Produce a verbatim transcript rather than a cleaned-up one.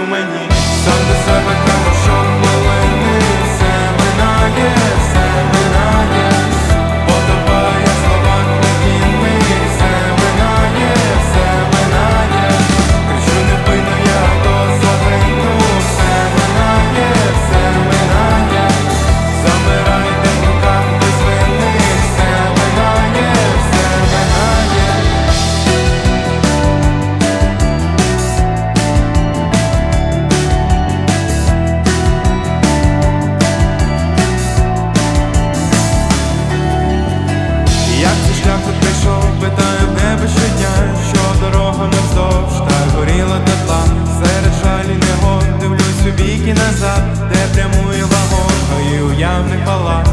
у мені. Сам до себе кажу, що хвилини все минає, все минає. Подобає слова квітінни, все минає, все минає. Кричу невпинно, я то загину, все минає, все минає. Замирайте в руках без вини, все минає, все минає. Як цей шлях тут прийшов, питаю в небо щодня, що дорогами вздовж та горіла тепла. Серед жалі негод дивлюсь у бік і назад, де прямує вагон, і уявний палац.